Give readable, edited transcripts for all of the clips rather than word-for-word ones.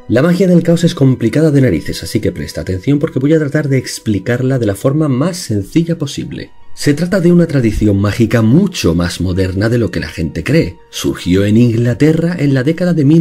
La magia del caos es complicada de narices, así que presta atención porque voy a tratar de explicarla de la forma más sencilla posible. Se trata de una tradición mágica mucho más moderna de lo que la gente cree. Surgió en Inglaterra en la década de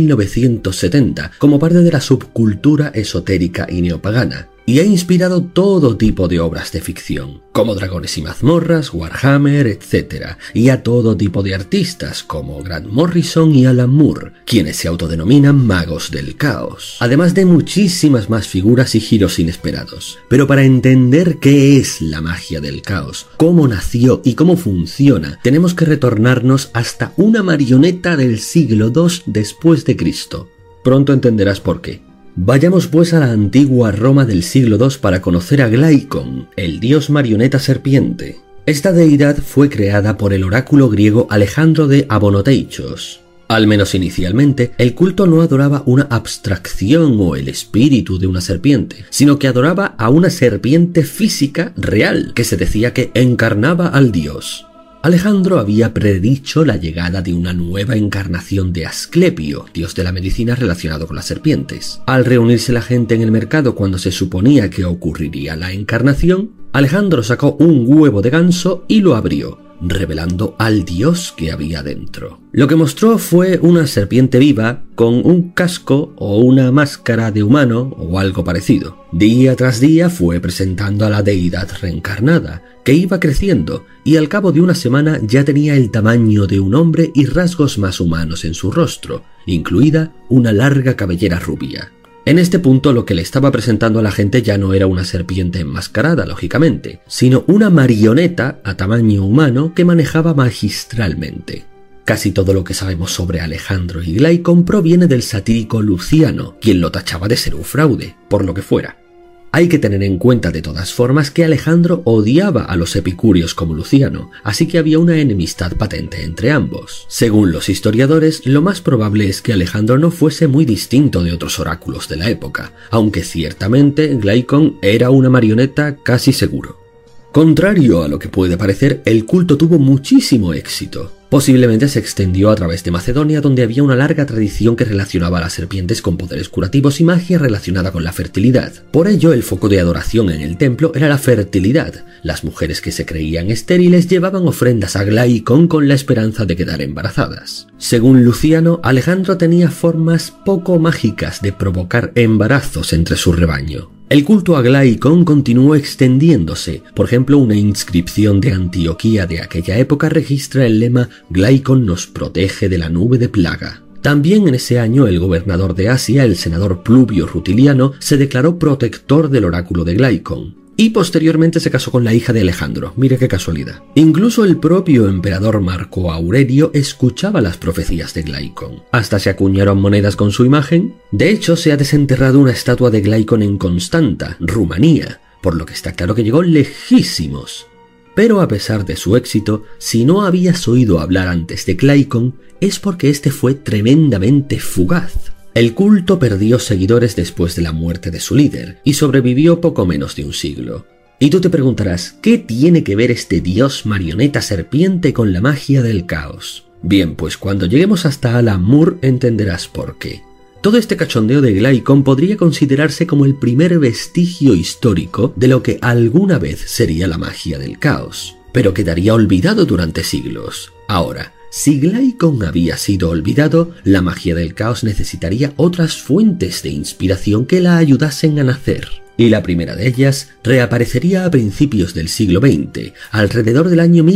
1970 como parte de la subcultura esotérica y neopagana, y ha inspirado todo tipo de obras de ficción, como Dragones y Mazmorras, Warhammer, etc., y a todo tipo de artistas como Grant Morrison y Alan Moore, quienes se autodenominan magos del caos, además de muchísimas más figuras y giros inesperados. Pero para entender qué es la magia del caos, cómo nació y cómo funciona, tenemos que retornarnos hasta una marioneta del siglo II después de Cristo. Pronto entenderás por qué. Vayamos pues a la antigua Roma del siglo II para conocer a Glaikon, el dios marioneta serpiente. Esta deidad fue creada por el oráculo griego Alejandro de Abonoteichos. Al menos inicialmente, el culto no adoraba una abstracción o el espíritu de una serpiente, sino que adoraba a una serpiente física real, que se decía que encarnaba al dios. Alejandro había predicho la llegada de una nueva encarnación de Asclepio, dios de la medicina relacionado con las serpientes. Al reunirse la gente en el mercado cuando se suponía que ocurriría la encarnación, Alejandro sacó un huevo de ganso y lo abrió, revelando al dios que había dentro. Lo que mostró fue una serpiente viva con un casco o una máscara de humano o algo parecido. Día tras día fue presentando a la deidad reencarnada, que iba creciendo y al cabo de una semana ya tenía el tamaño de un hombre y rasgos más humanos en su rostro, incluida una larga cabellera rubia. En este punto lo que le estaba presentando a la gente ya no era una serpiente enmascarada, lógicamente, sino una marioneta a tamaño humano que manejaba magistralmente. Casi todo lo que sabemos sobre Alejandro y Glaikon proviene del satírico Luciano, quien lo tachaba de ser un fraude, por lo que fuera. Hay que tener en cuenta de todas formas que Alejandro odiaba a los epicúreos como Luciano, así que había una enemistad patente entre ambos. Según los historiadores, lo más probable es que Alejandro no fuese muy distinto de otros oráculos de la época, aunque ciertamente Glaikon era una marioneta casi seguro. Contrario a lo que puede parecer, el culto tuvo muchísimo éxito. Posiblemente se extendió a través de Macedonia, donde había una larga tradición que relacionaba a las serpientes con poderes curativos y magia relacionada con la fertilidad. Por ello, el foco de adoración en el templo era la fertilidad. Las mujeres que se creían estériles llevaban ofrendas a Glaikon con la esperanza de quedar embarazadas. Según Luciano, Alejandro tenía formas poco mágicas de provocar embarazos entre su rebaño. El culto a Glaikon continuó extendiéndose. Por ejemplo, una inscripción de Antioquía de aquella época registra el lema «Glaikon nos protege de la nube de plaga». También en ese año el gobernador de Asia, el senador Pluvio Rutiliano, se declaró protector del oráculo de Glaikon. Y posteriormente se casó con la hija de Alejandro, mire qué casualidad. Incluso el propio emperador Marco Aurelio escuchaba las profecías de Glaikon. Hasta se acuñaron monedas con su imagen. De hecho, se ha desenterrado una estatua de Glaikon en Constanta, Rumanía, por lo que está claro que llegó lejísimos. Pero a pesar de su éxito, si no habías oído hablar antes de Glaikon, es porque este fue tremendamente fugaz. El culto perdió seguidores después de la muerte de su líder y sobrevivió poco menos de un siglo. Y tú te preguntarás, ¿qué tiene que ver este dios marioneta serpiente con la magia del caos? Bien, pues cuando lleguemos hasta Alan Moore entenderás por qué. Todo este cachondeo de Glaikon podría considerarse como el primer vestigio histórico de lo que alguna vez sería la magia del caos, pero quedaría olvidado durante siglos. Ahora, si Glaikon había sido olvidado, la magia del caos necesitaría otras fuentes de inspiración que la ayudasen a nacer. Y la primera de ellas reaparecería a principios del siglo XX, alrededor del año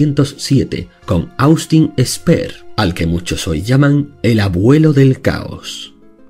1907, con Austin Spare, al que muchos hoy llaman el abuelo del caos.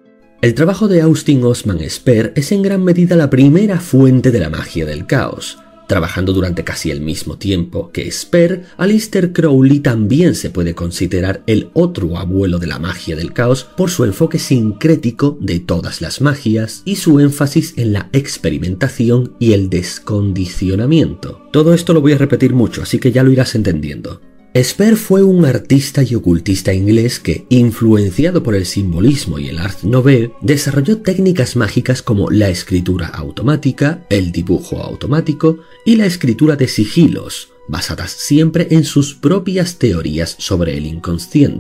El trabajo de Austin Osman Spare es en gran medida la primera fuente de la magia del caos. Trabajando durante casi el mismo tiempo que Spare, Aleister Crowley también se puede considerar el otro abuelo de la magia del caos por su enfoque sincrético de todas las magias y su énfasis en la experimentación y el descondicionamiento. Todo esto lo voy a repetir mucho, así que ya lo irás entendiendo. Spare fue un artista y ocultista inglés que, influenciado por el simbolismo y el Art Nouveau, desarrolló técnicas mágicas como la escritura automática, el dibujo automático y la escritura de sigilos, basadas siempre en sus propias teorías sobre el inconsciente.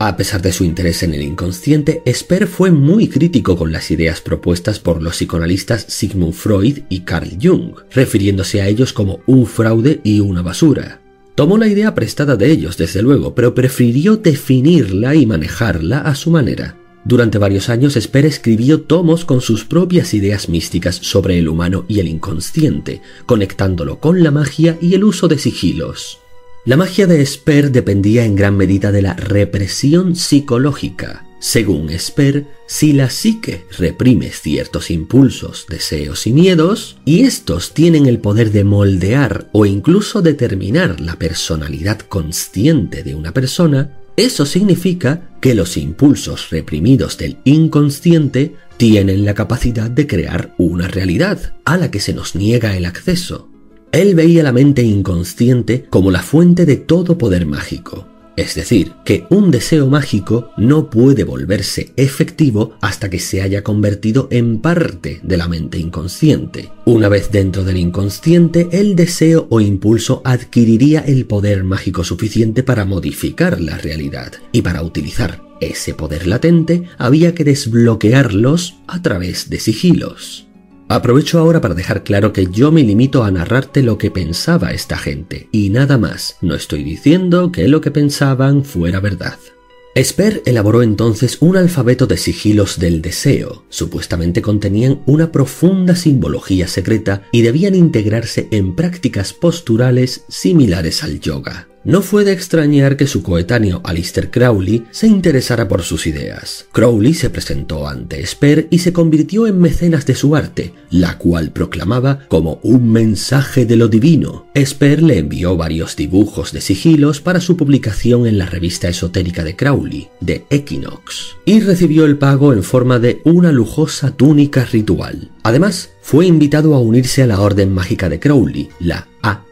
A pesar de su interés en el inconsciente, Esper fue muy crítico con las ideas propuestas por los psicoanalistas Sigmund Freud y Carl Jung, refiriéndose a ellos como un fraude y una basura. Tomó la idea prestada de ellos, desde luego, pero prefirió definirla y manejarla a su manera. Durante varios años, Esper escribió tomos con sus propias ideas místicas sobre el humano y el inconsciente, conectándolo con la magia y el uso de sigilos. La magia de Esper dependía en gran medida de la represión psicológica. Según Esper, si la psique reprime ciertos impulsos, deseos y miedos, y estos tienen el poder de moldear o incluso determinar la personalidad consciente de una persona, eso significa que los impulsos reprimidos del inconsciente tienen la capacidad de crear una realidad a la que se nos niega el acceso. Él veía la mente inconsciente como la fuente de todo poder mágico. Es decir, que un deseo mágico no puede volverse efectivo hasta que se haya convertido en parte de la mente inconsciente. Una vez dentro del inconsciente, el deseo o impulso adquiriría el poder mágico suficiente para modificar la realidad, y para utilizar ese poder latente había que desbloquearlos a través de sigilos. Aprovecho ahora para dejar claro que yo me limito a narrarte lo que pensaba esta gente, y nada más. No estoy diciendo que lo que pensaban fuera verdad. Esper elaboró entonces un alfabeto de sigilos del deseo. Supuestamente contenían una profunda simbología secreta y debían integrarse en prácticas posturales similares al yoga. No fue de extrañar que su coetáneo Aleister Crowley se interesara por sus ideas. Crowley se presentó ante Esper y se convirtió en mecenas de su arte, la cual proclamaba como un mensaje de lo divino. Esper le envió varios dibujos de sigilos para su publicación en la revista esotérica de Crowley, The Equinox, y recibió el pago en forma de una lujosa túnica ritual. Además, fue invitado a unirse a la orden mágica de Crowley, la AA.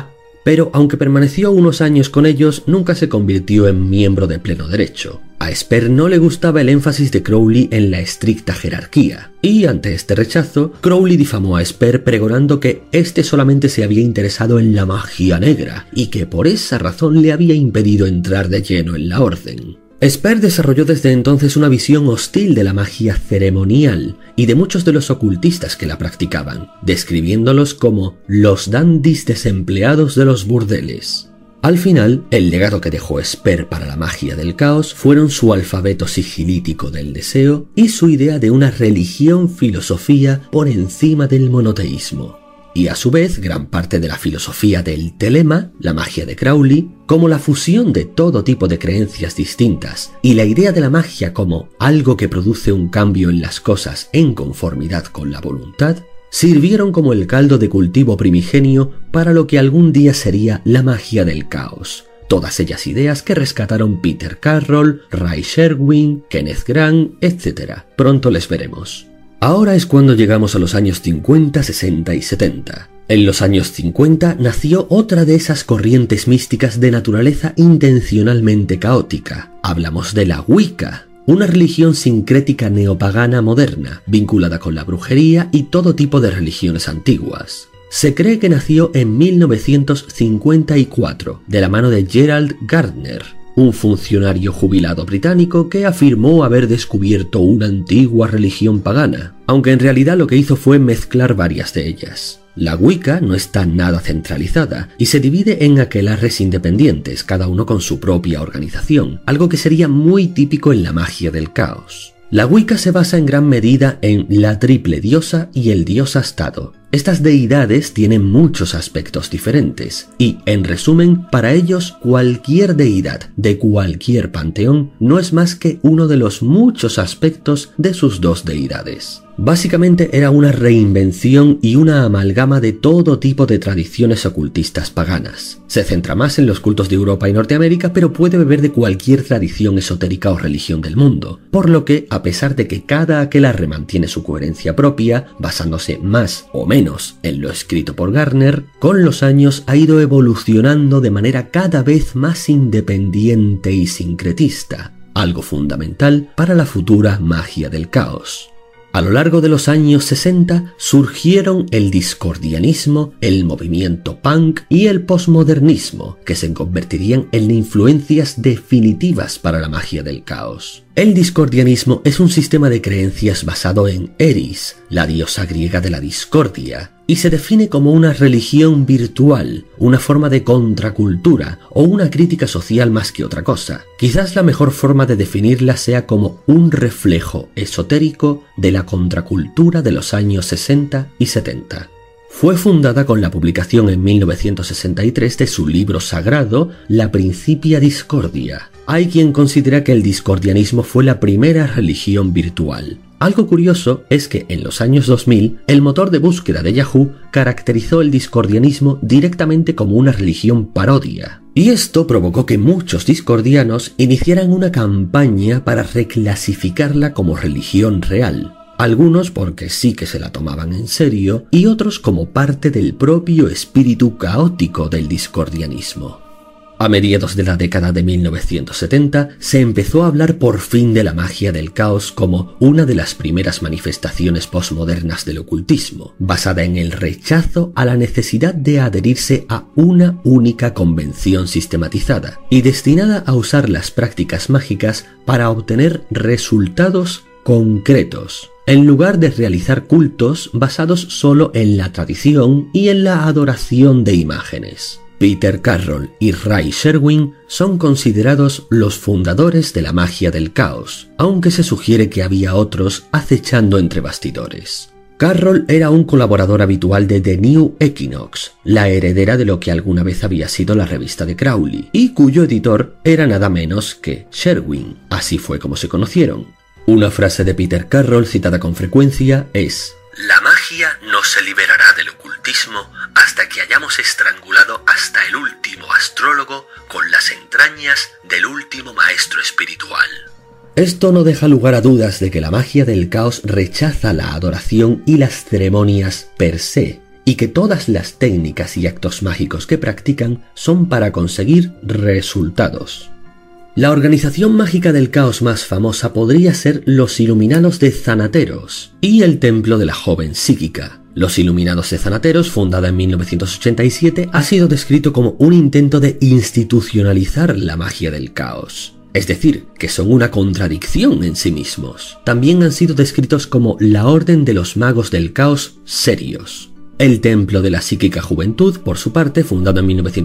Pero aunque permaneció unos años con ellos, nunca se convirtió en miembro de pleno derecho. A Esper no le gustaba el énfasis de Crowley en la estricta jerarquía, y ante este rechazo, Crowley difamó a Esper pregonando que éste solamente se había interesado en la magia negra, y que por esa razón le había impedido entrar de lleno en la orden. Esper desarrolló desde entonces una visión hostil de la magia ceremonial y de muchos de los ocultistas que la practicaban, describiéndolos como los dandis desempleados de los burdeles. Al final, el legado que dejó Esper para la magia del caos fueron su alfabeto sigilítico del deseo y su idea de una religión-filosofía por encima del monoteísmo. Y a su vez, gran parte de la filosofía del telema, la magia de Crowley, como la fusión de todo tipo de creencias distintas y la idea de la magia como algo que produce un cambio en las cosas en conformidad con la voluntad, sirvieron como el caldo de cultivo primigenio para lo que algún día sería la magia del caos. Todas ellas ideas que rescataron Peter Carroll, Ray Sherwin, Kenneth Grant, etc. Pronto les veremos. Ahora es cuando llegamos a los años 50, 60 y 70. En los años 50 nació otra de esas corrientes místicas de naturaleza intencionalmente caótica. Hablamos de la Wicca, una religión sincrética neopagana moderna, vinculada con la brujería y todo tipo de religiones antiguas. Se cree que nació en 1954, de la mano de Gerald Gardner, un funcionario jubilado británico que afirmó haber descubierto una antigua religión pagana, aunque en realidad lo que hizo fue mezclar varias de ellas. La Wicca no está nada centralizada y se divide en aquelarres independientes, cada uno con su propia organización, algo que sería muy típico en la magia del caos. La Wicca se basa en gran medida en la triple diosa y el dios astado. Estas deidades tienen muchos aspectos diferentes y, en resumen, para ellos cualquier deidad de cualquier panteón no es más que uno de los muchos aspectos de sus dos deidades. Básicamente era una reinvención y una amalgama de todo tipo de tradiciones ocultistas paganas. Se centra más en los cultos de Europa y Norteamérica, pero puede beber de cualquier tradición esotérica o religión del mundo, por lo que, a pesar de que cada aquelarre mantiene su coherencia propia, basándose más o menos en lo escrito por Gardner, con los años ha ido evolucionando de manera cada vez más independiente y sincretista, algo fundamental para la futura magia del caos. A lo largo de los años 60 surgieron el discordianismo, el movimiento punk y el posmodernismo, que se convertirían en influencias definitivas para la magia del caos. El discordianismo es un sistema de creencias basado en Eris, la diosa griega de la discordia, y se define como una religión virtual, una forma de contracultura o una crítica social más que otra cosa. Quizás la mejor forma de definirla sea como un reflejo esotérico de la contracultura de los años 60 y 70. Fue fundada con la publicación en 1963 de su libro sagrado, La Principia Discordia. Hay quien considera que el discordianismo fue la primera religión virtual. Algo curioso es que en los años 2000, el motor de búsqueda de Yahoo caracterizó el discordianismo directamente como una religión parodia. Y esto provocó que muchos discordianos iniciaran una campaña para reclasificarla como religión real. Algunos porque sí que se la tomaban en serio y otros como parte del propio espíritu caótico del discordianismo. A mediados de la década de 1970 se empezó a hablar por fin de la magia del caos como una de las primeras manifestaciones posmodernas del ocultismo, basada en el rechazo a la necesidad de adherirse a una única convención sistematizada y destinada a usar las prácticas mágicas para obtener resultados concretos, en lugar de realizar cultos basados solo en la tradición y en la adoración de imágenes. Peter Carroll y Ray Sherwin son considerados los fundadores de la magia del caos, aunque se sugiere que había otros acechando entre bastidores. Carroll era un colaborador habitual de The New Equinox, la heredera de lo que alguna vez había sido la revista de Crowley, y cuyo editor era nada menos que Sherwin. Así fue como se conocieron. Una frase de Peter Carroll citada con frecuencia es: «La magia no se liberará del ocultismo hasta que hayamos estrangulado hasta el último astrólogo con las entrañas del último maestro espiritual». Esto no deja lugar a dudas de que la magia del caos rechaza la adoración y las ceremonias per se, y que todas las técnicas y actos mágicos que practican son para conseguir resultados. La organización mágica del caos más famosa podría ser los Iluminados de Thanateros y el Templo de la Joven Psíquica. Los Iluminados de Thanateros, fundada en 1987, ha sido descrito como un intento de institucionalizar la magia del caos. Es decir, que son una contradicción en sí mismos. También han sido descritos como la Orden de los Magos del Caos serios. El Templo de la Psíquica Juventud, por su parte, fundado en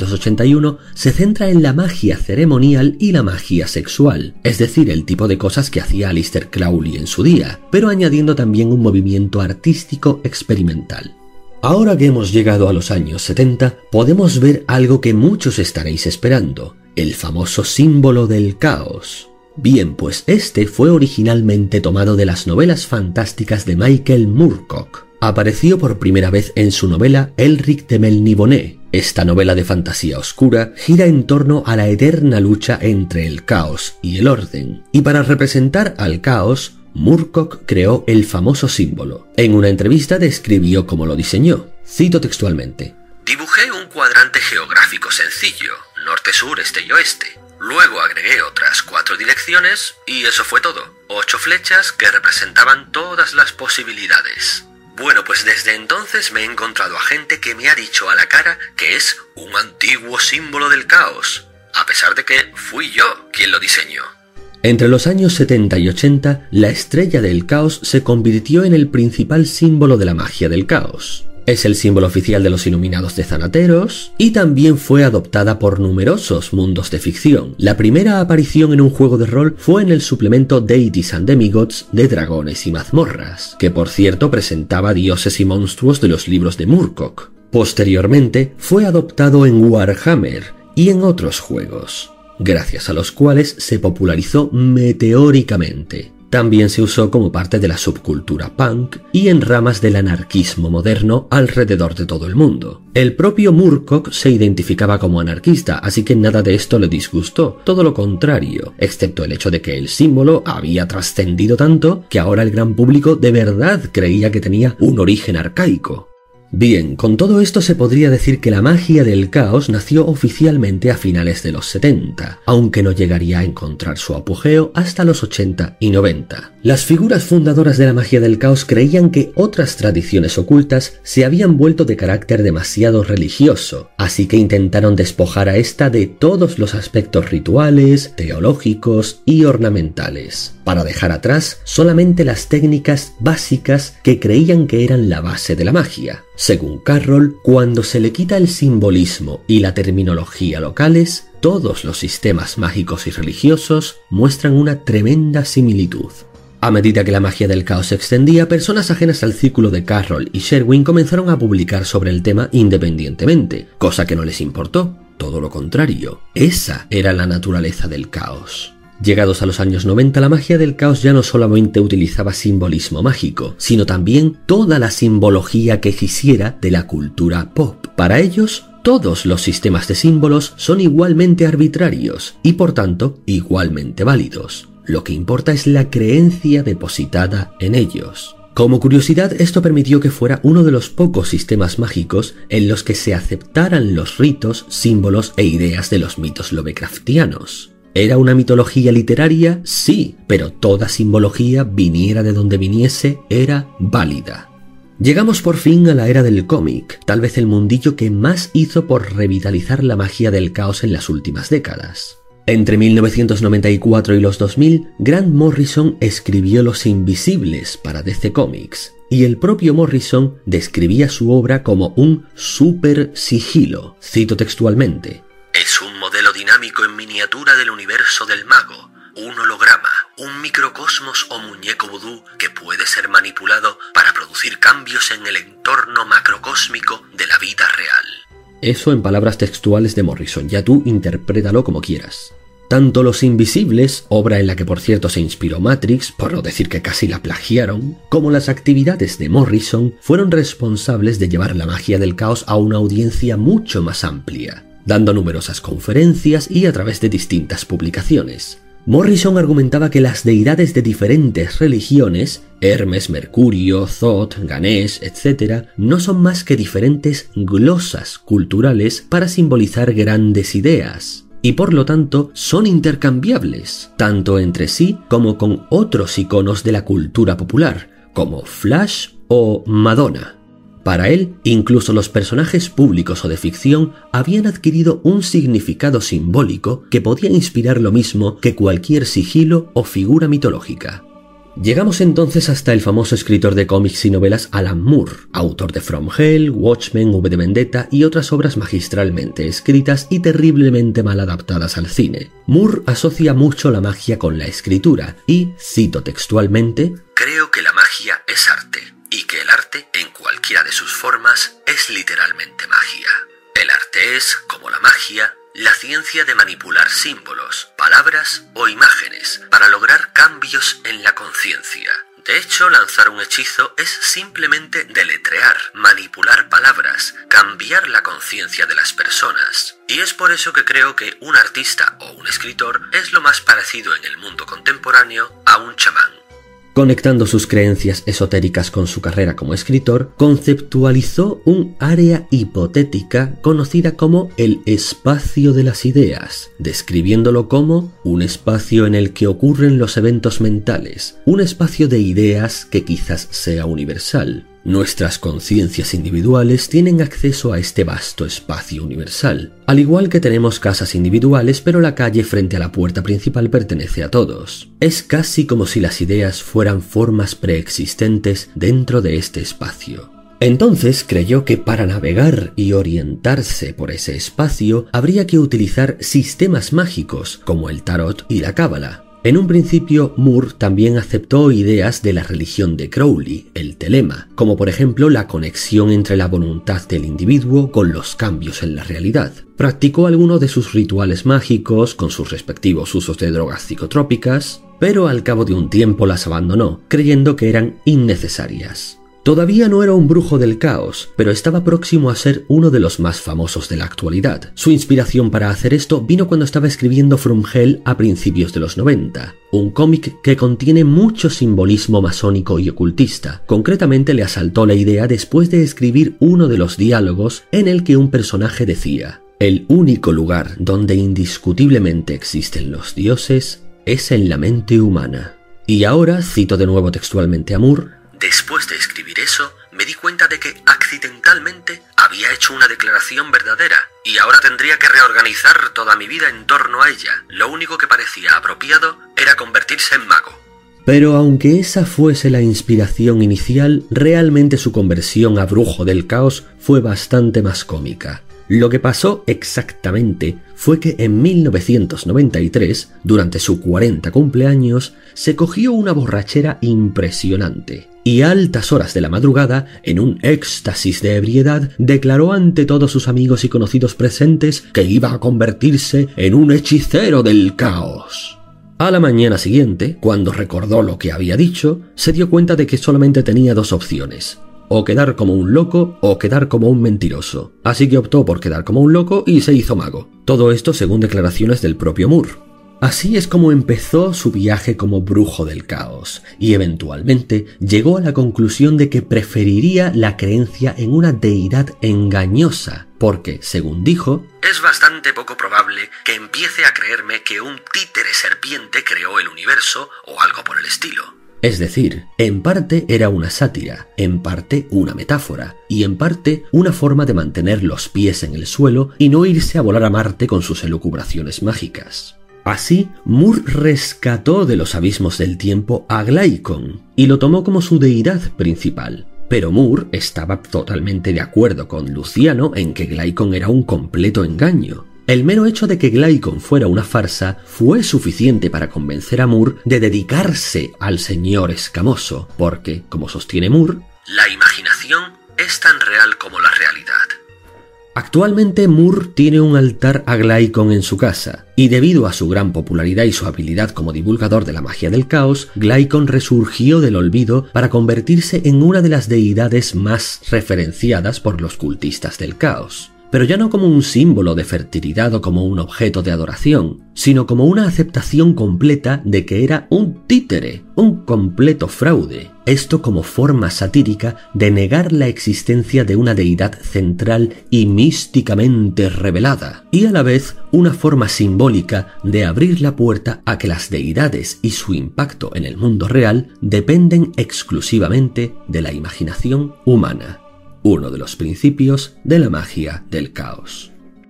1981, se centra en la magia ceremonial y la magia sexual, es decir, el tipo de cosas que hacía Aleister Crowley en su día, pero añadiendo también un movimiento artístico experimental. Ahora que hemos llegado a los años 70, podemos ver algo que muchos estaréis esperando, el famoso símbolo del caos. Bien, pues este fue originalmente tomado de las novelas fantásticas de Michael Moorcock. Apareció por primera vez en su novela Elric de Melniboné. Esta novela de fantasía oscura gira en torno a la eterna lucha entre el caos y el orden, y para representar al caos, Moorcock creó el famoso símbolo. En una entrevista describió cómo lo diseñó. Cito textualmente: «Dibujé un cuadrante geográfico sencillo, norte, sur, este y oeste. Luego agregué otras 4 direcciones y eso fue todo. 8 flechas que representaban todas las posibilidades. Bueno, pues desde entonces me he encontrado a gente que me ha dicho a la cara que es un antiguo símbolo del caos, a pesar de que fui yo quien lo diseñó». Entre los años 70 y 80, la estrella del caos se convirtió en el principal símbolo de la magia del caos. Es el símbolo oficial de los Iluminados de Thanateros y también fue adoptada por numerosos mundos de ficción. La primera aparición en un juego de rol fue en el suplemento Deities and Demigods de Dragones y Mazmorras, que por cierto presentaba dioses y monstruos de los libros de Moorcock. Posteriormente fue adoptado en Warhammer y en otros juegos, gracias a los cuales se popularizó meteóricamente. También se usó como parte de la subcultura punk y en ramas del anarquismo moderno alrededor de todo el mundo. El propio Moorcock se identificaba como anarquista, así que nada de esto le disgustó, todo lo contrario, excepto el hecho de que el símbolo había trascendido tanto que ahora el gran público de verdad creía que tenía un origen arcaico. Bien, con todo esto se podría decir que la magia del caos nació oficialmente a finales de los 70, aunque no llegaría a encontrar su apogeo hasta los 80 y 90. Las figuras fundadoras de la magia del caos creían que otras tradiciones ocultas se habían vuelto de carácter demasiado religioso, así que intentaron despojar a esta de todos los aspectos rituales, teológicos y ornamentales, para dejar atrás solamente las técnicas básicas que creían que eran la base de la magia. Según Carroll, cuando se le quita el simbolismo y la terminología locales, todos los sistemas mágicos y religiosos muestran una tremenda similitud. A medida que la magia del caos se extendía, personas ajenas al círculo de Carroll y Sherwin comenzaron a publicar sobre el tema independientemente, cosa que no les importó, todo lo contrario. Esa era la naturaleza del caos. Llegados a los años 90, la magia del caos ya no solamente utilizaba simbolismo mágico, sino también toda la simbología que quisiera de la cultura pop. Para ellos, todos los sistemas de símbolos son igualmente arbitrarios y, por tanto, igualmente válidos. Lo que importa es la creencia depositada en ellos. Como curiosidad, esto permitió que fuera uno de los pocos sistemas mágicos en los que se aceptaran los ritos, símbolos e ideas de los mitos lovecraftianos. ¿Era una mitología literaria? Sí, pero toda simbología, viniera de donde viniese, era válida. Llegamos por fin a la era del cómic, tal vez el mundillo que más hizo por revitalizar la magia del caos en las últimas décadas. Entre 1994 y los 2000, Grant Morrison escribió Los Invisibles para DC Comics, y el propio Morrison describía su obra como un super sigilo. Cito textualmente: "Es un modelo dinámico en miniatura del universo del mago, un holograma, un microcosmos o muñeco vudú que puede ser manipulado para producir cambios en el entorno macrocósmico de la vida real". Eso en palabras textuales de Morrison, ya tú interprétalo como quieras. Tanto Los Invisibles, obra en la que por cierto se inspiró Matrix, por no decir que casi la plagiaron, como las actividades de Morrison fueron responsables de llevar la magia del caos a una audiencia mucho más amplia, dando numerosas conferencias y a través de distintas publicaciones. Morrison argumentaba que las deidades de diferentes religiones, Hermes, Mercurio, Thoth, Ganesh, etc., no son más que diferentes glosas culturales para simbolizar grandes ideas, y por lo tanto son intercambiables, tanto entre sí como con otros iconos de la cultura popular, como Flash o Madonna. Para él, incluso los personajes públicos o de ficción habían adquirido un significado simbólico que podía inspirar lo mismo que cualquier sigilo o figura mitológica. Llegamos entonces hasta el famoso escritor de cómics y novelas Alan Moore, autor de From Hell, Watchmen, V de Vendetta y otras obras magistralmente escritas y terriblemente mal adaptadas al cine. Moore asocia mucho la magia con la escritura y, cito textualmente, "Creo que la magia es arte, y que el arte, en cualquiera de sus formas, es literalmente magia. El arte es, como la magia, la ciencia de manipular símbolos, palabras o imágenes para lograr cambios en la conciencia. De hecho, lanzar un hechizo es simplemente deletrear, manipular palabras, cambiar la conciencia de las personas. Y es por eso que creo que un artista o un escritor es lo más parecido en el mundo contemporáneo a un chamán". Conectando sus creencias esotéricas con su carrera como escritor, conceptualizó un área hipotética conocida como el espacio de las ideas, describiéndolo como un espacio en el que ocurren los eventos mentales, un espacio de ideas que quizás sea universal. Nuestras conciencias individuales tienen acceso a este vasto espacio universal, al igual que tenemos casas individuales, pero la calle frente a la puerta principal pertenece a todos. Es casi como si las ideas fueran formas preexistentes dentro de este espacio. Entonces creyó que para navegar y orientarse por ese espacio habría que utilizar sistemas mágicos como el tarot y la cábala. En un principio, Moore también aceptó ideas de la religión de Crowley, el telema, como por ejemplo la conexión entre la voluntad del individuo con los cambios en la realidad. Practicó algunos de sus rituales mágicos con sus respectivos usos de drogas psicotrópicas, pero al cabo de un tiempo las abandonó, creyendo que eran innecesarias. Todavía no era un brujo del caos, pero estaba próximo a ser uno de los más famosos de la actualidad. Su inspiración para hacer esto vino cuando estaba escribiendo From Hell a principios de los 90, un cómic que contiene mucho simbolismo masónico y ocultista. Concretamente le asaltó la idea después de escribir uno de los diálogos en el que un personaje decía: "El único lugar donde indiscutiblemente existen los dioses es en la mente humana". Y ahora cito de nuevo textualmente a Moore: "Después de escribir eso, me di cuenta de que accidentalmente había hecho una declaración verdadera y ahora tendría que reorganizar toda mi vida en torno a ella. Lo único que parecía apropiado era convertirse en mago". Pero aunque esa fuese la inspiración inicial, realmente su conversión a brujo del caos fue bastante más cómica. Lo que pasó exactamente fue que en 1993, durante su 40 cumpleaños, se cogió una borrachera impresionante y a altas horas de la madrugada, en un éxtasis de ebriedad, declaró ante todos sus amigos y conocidos presentes que iba a convertirse en un hechicero del caos. A la mañana siguiente, cuando recordó lo que había dicho, se dio cuenta de que solamente tenía dos opciones: o quedar como un loco o quedar como un mentiroso. Así que optó por quedar como un loco y se hizo mago. Todo esto según declaraciones del propio Moore. Así es como empezó su viaje como brujo del caos, y eventualmente llegó a la conclusión de que preferiría la creencia en una deidad engañosa, porque, según dijo, es bastante poco probable que empiece a creerme que un títere serpiente creó el universo o algo por el estilo. Es decir, en parte era una sátira, en parte una metáfora, y en parte una forma de mantener los pies en el suelo y no irse a volar a Marte con sus elucubraciones mágicas. Así, Moore rescató de los abismos del tiempo a Glaikon y lo tomó como su deidad principal. Pero Moore estaba totalmente de acuerdo con Luciano en que Glaikon era un completo engaño. El mero hecho de que Glaikon fuera una farsa fue suficiente para convencer a Moore de dedicarse al señor escamoso, porque, como sostiene Moore, la imaginación es tan real como la realidad. Actualmente Moore tiene un altar a Glaikon en su casa, y debido a su gran popularidad y su habilidad como divulgador de la magia del caos, Glaikon resurgió del olvido para convertirse en una de las deidades más referenciadas por los cultistas del caos. Pero ya no como un símbolo de fertilidad o como un objeto de adoración, sino como una aceptación completa de que era un títere, un completo fraude. Esto como forma satírica de negar la existencia de una deidad central y místicamente revelada, y a la vez una forma simbólica de abrir la puerta a que las deidades y su impacto en el mundo real dependen exclusivamente de la imaginación humana. Uno de los principios de la magia del caos.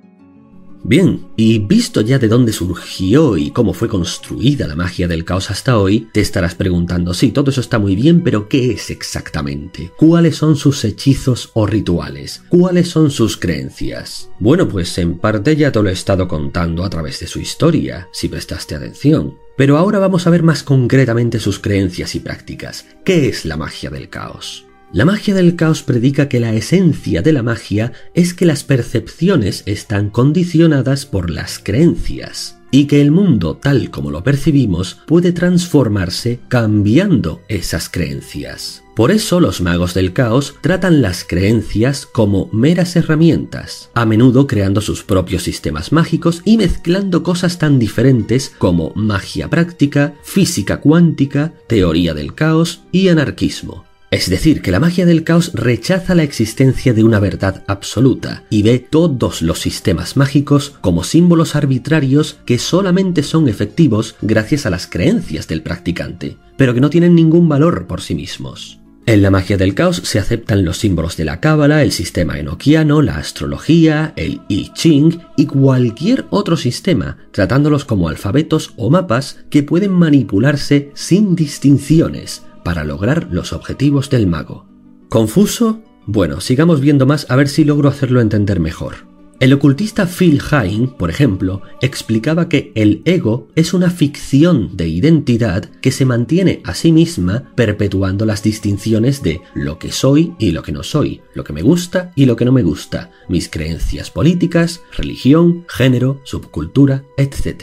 Bien, y visto ya de dónde surgió y cómo fue construida la magia del caos hasta hoy, te estarás preguntando: sí, todo eso está muy bien, pero ¿qué es exactamente? ¿Cuáles son sus hechizos o rituales? ¿Cuáles son sus creencias? Bueno, pues en parte ya te lo he estado contando a través de su historia, si prestaste atención. Pero ahora vamos a ver más concretamente sus creencias y prácticas. ¿Qué es la magia del caos? La magia del caos predica que la esencia de la magia es que las percepciones están condicionadas por las creencias y que el mundo tal como lo percibimos puede transformarse cambiando esas creencias. Por eso los magos del caos tratan las creencias como meras herramientas, a menudo creando sus propios sistemas mágicos y mezclando cosas tan diferentes como magia práctica, física cuántica, teoría del caos y anarquismo. Es decir, que la magia del caos rechaza la existencia de una verdad absoluta y ve todos los sistemas mágicos como símbolos arbitrarios que solamente son efectivos gracias a las creencias del practicante, pero que no tienen ningún valor por sí mismos. En la magia del caos se aceptan los símbolos de la cábala, el sistema enoquiano, la astrología, el I Ching y cualquier otro sistema, tratándolos como alfabetos o mapas que pueden manipularse sin distinciones para lograr los objetivos del mago. ¿Confuso? Bueno, sigamos viendo más a ver si logro hacerlo entender mejor. El ocultista Phil Hine, por ejemplo, explicaba que el ego es una ficción de identidad que se mantiene a sí misma perpetuando las distinciones de lo que soy y lo que no soy, lo que me gusta y lo que no me gusta, mis creencias políticas, religión, género, subcultura, etc.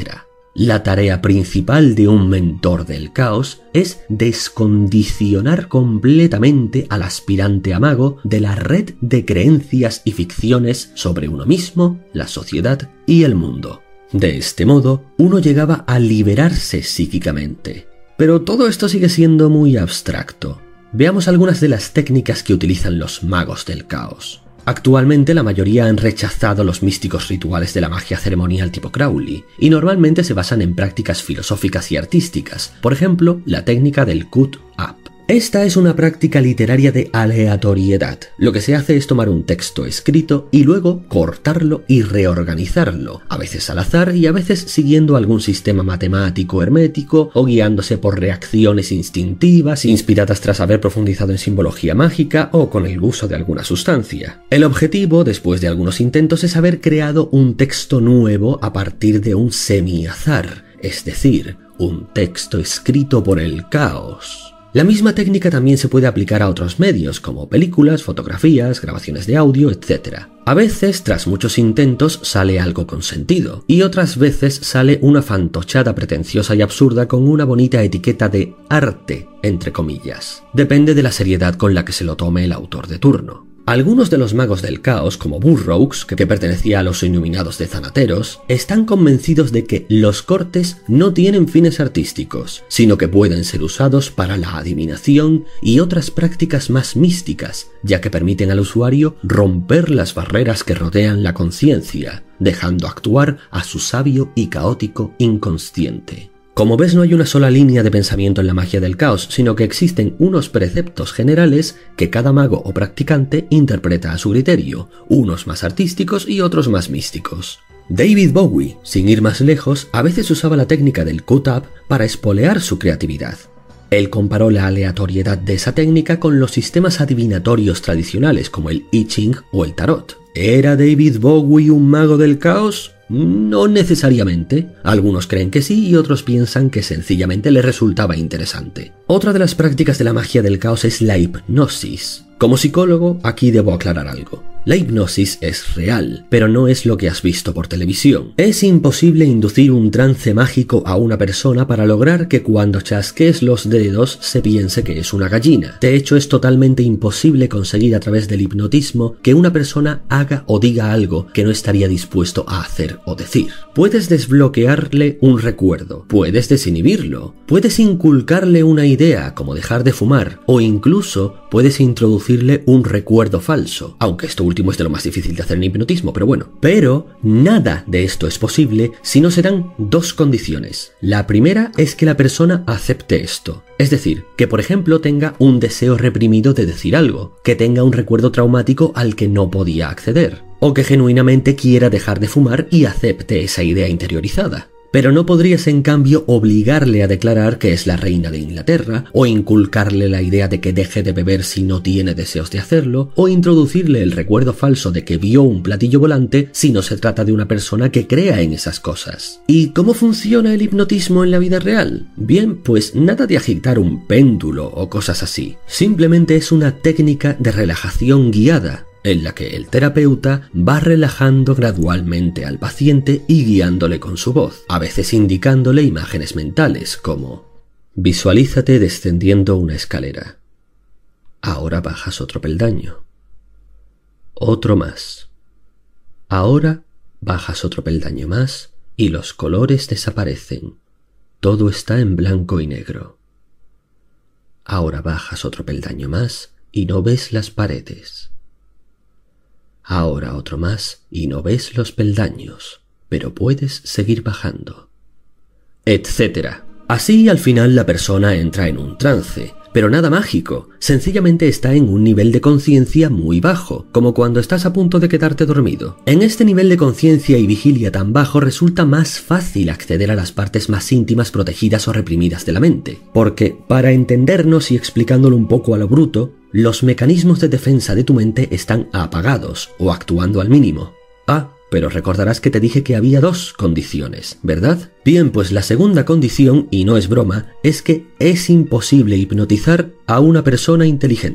La tarea principal de un mentor del caos es descondicionar completamente al aspirante a mago de la red de creencias y ficciones sobre uno mismo, la sociedad y el mundo. De este modo, uno llegaba a liberarse psíquicamente. Pero todo esto sigue siendo muy abstracto. Veamos algunas de las técnicas que utilizan los magos del caos. Actualmente la mayoría han rechazado los místicos rituales de la magia ceremonial tipo Crowley y normalmente se basan en prácticas filosóficas y artísticas, por ejemplo, la técnica del cut-up. Esta es una práctica literaria de aleatoriedad. Lo que se hace es tomar un texto escrito y luego cortarlo y reorganizarlo, a veces al azar y a veces siguiendo algún sistema matemático hermético o guiándose por reacciones instintivas inspiradas tras haber profundizado en simbología mágica o con el uso de alguna sustancia. El objetivo, después de algunos intentos, es haber creado un texto nuevo a partir de un semi-azar, es decir, un texto escrito por el caos. La misma técnica también se puede aplicar a otros medios, como películas, fotografías, grabaciones de audio, etc. A veces, tras muchos intentos, sale algo con sentido, y otras veces sale una fantochada pretenciosa y absurda con una bonita etiqueta de arte, entre comillas. Depende de la seriedad con la que se lo tome el autor de turno. Algunos de los magos del caos, como Burroughs, que pertenecía a los Iluminados de Thanateros, están convencidos de que los cortes no tienen fines artísticos, sino que pueden ser usados para la adivinación y otras prácticas más místicas, ya que permiten al usuario romper las barreras que rodean la conciencia, dejando actuar a su sabio y caótico inconsciente. Como ves, no hay una sola línea de pensamiento en la magia del caos, sino que existen unos preceptos generales que cada mago o practicante interpreta a su criterio, unos más artísticos y otros más místicos. David Bowie, sin ir más lejos, a veces usaba la técnica del cut-up para espolear su creatividad. Él comparó la aleatoriedad de esa técnica con los sistemas adivinatorios tradicionales como el I Ching o el tarot. ¿Era David Bowie un mago del caos? No necesariamente. Algunos creen que sí y otros piensan que sencillamente le resultaba interesante. Otra de las prácticas de la magia del caos es la hipnosis. Como psicólogo, aquí debo aclarar algo. La hipnosis es real, pero no es lo que has visto por televisión. Es imposible inducir un trance mágico a una persona para lograr que cuando chasquees los dedos se piense que es una gallina. De hecho, es totalmente imposible conseguir a través del hipnotismo que una persona haga o diga algo que no estaría dispuesto a hacer o decir. Puedes desbloquearle un recuerdo, puedes desinhibirlo, puedes inculcarle una idea como dejar de fumar o incluso puedes introducirle un recuerdo falso, aunque esto último es de lo más difícil de hacer en hipnotismo, pero bueno. Pero nada de esto es posible si no se dan dos condiciones. La primera es que la persona acepte esto. Es decir, que por ejemplo tenga un deseo reprimido de decir algo, que tenga un recuerdo traumático al que no podía acceder, o que genuinamente quiera dejar de fumar y acepte esa idea interiorizada. Pero no podrías en cambio obligarle a declarar que es la reina de Inglaterra, o inculcarle la idea de que deje de beber si no tiene deseos de hacerlo, o introducirle el recuerdo falso de que vio un platillo volante si no se trata de una persona que crea en esas cosas. ¿Y cómo funciona el hipnotismo en la vida real? Bien, pues nada de agitar un péndulo o cosas así. Simplemente es una técnica de relajación guiada, en la que el terapeuta va relajando gradualmente al paciente y guiándole con su voz, a veces indicándole imágenes mentales como: visualízate descendiendo una escalera. Ahora bajas otro peldaño. Otro más. Ahora bajas otro peldaño más y los colores desaparecen. Todo está en blanco y negro. Ahora bajas otro peldaño más y no ves las paredes. Ahora otro más y no ves los peldaños, pero puedes seguir bajando, etc. Así al final la persona entra en un trance, pero nada mágico, sencillamente está en un nivel de conciencia muy bajo, como cuando estás a punto de quedarte dormido. En este nivel de conciencia y vigilia tan bajo resulta más fácil acceder a las partes más íntimas protegidas o reprimidas de la mente, porque, para entendernos y explicándolo un poco a lo bruto, los mecanismos de defensa de tu mente están apagados o actuando al mínimo. Pero recordarás que te dije que había dos condiciones, ¿verdad? Bien, pues la segunda condición, y no es broma, es que es imposible hipnotizar a una persona inteligente.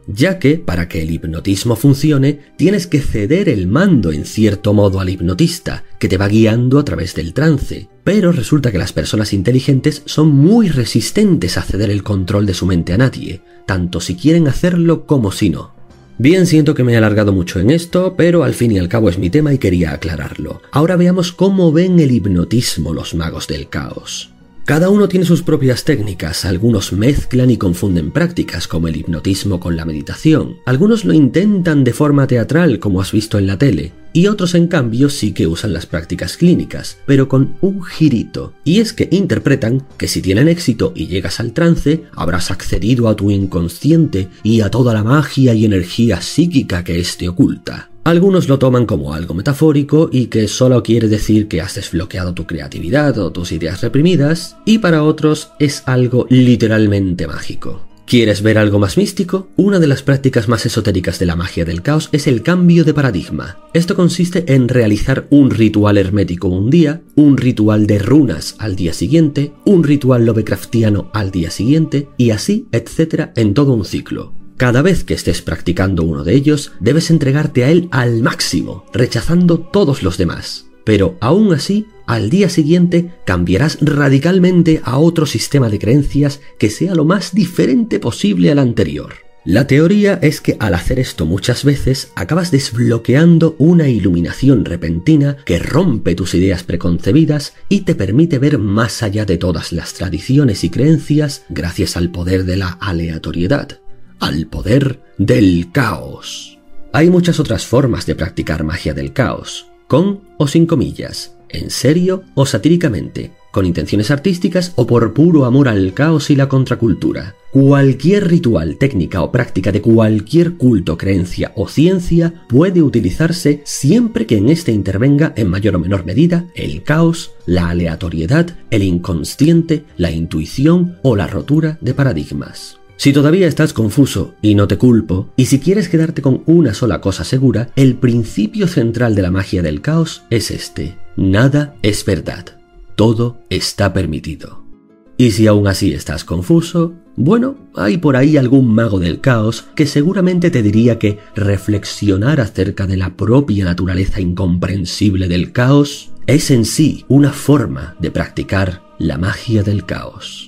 ya que, para que el hipnotismo funcione, tienes que ceder el mando en cierto modo al hipnotista, que te va guiando a través del trance. Pero resulta que las personas inteligentes son muy resistentes a ceder el control de su mente a nadie, tanto si quieren hacerlo como si no. Bien, siento que me he alargado mucho en esto, pero al fin y al cabo es mi tema y quería aclararlo. Ahora veamos cómo ven el hipnotismo los magos del caos. Cada uno tiene sus propias técnicas, algunos mezclan y confunden prácticas como el hipnotismo con la meditación, algunos lo intentan de forma teatral como has visto en la tele, y otros en cambio sí que usan las prácticas clínicas, pero con un girito, y es que interpretan que si tienen éxito y llegas al trance, habrás accedido a tu inconsciente y a toda la magia y energía psíquica que éste oculta. Algunos lo toman como algo metafórico y que solo quiere decir que has desbloqueado tu creatividad o tus ideas reprimidas, y para otros es algo literalmente mágico. ¿Quieres ver algo más místico? Una de las prácticas más esotéricas de la magia del caos es el cambio de paradigma. Esto consiste en realizar un ritual hermético un día, un ritual de runas al día siguiente, un ritual lovecraftiano al día siguiente, y así, etcétera, en todo un ciclo. Cada vez que estés practicando uno de ellos, debes entregarte a él al máximo, rechazando todos los demás. Pero aún así, al día siguiente cambiarás radicalmente a otro sistema de creencias que sea lo más diferente posible al anterior. La teoría es que al hacer esto muchas veces acabas desbloqueando una iluminación repentina que rompe tus ideas preconcebidas y te permite ver más allá de todas las tradiciones y creencias gracias al poder de la aleatoriedad, al poder del caos. Hay muchas otras formas de practicar magia del caos, con o sin comillas, en serio o satíricamente, con intenciones artísticas o por puro amor al caos y la contracultura. Cualquier ritual, técnica o práctica de cualquier culto, creencia o ciencia puede utilizarse siempre que en este intervenga en mayor o menor medida el caos, la aleatoriedad, el inconsciente, la intuición o la rotura de paradigmas. Si todavía estás confuso, y no te culpo, y si quieres quedarte con una sola cosa segura, el principio central de la magia del caos es este: nada es verdad, todo está permitido. Y si aún así estás confuso, bueno, hay por ahí algún mago del caos que seguramente te diría que reflexionar acerca de la propia naturaleza incomprensible del caos es en sí una forma de practicar la magia del caos.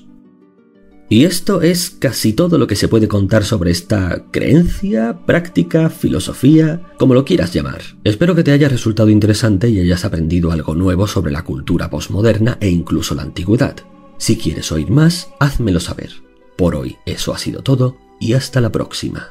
Y esto es casi todo lo que se puede contar sobre esta creencia, práctica, filosofía, como lo quieras llamar. Espero que te haya resultado interesante y hayas aprendido algo nuevo sobre la cultura posmoderna e incluso la antigüedad. Si quieres oír más, házmelo saber. Por hoy eso ha sido todo y hasta la próxima.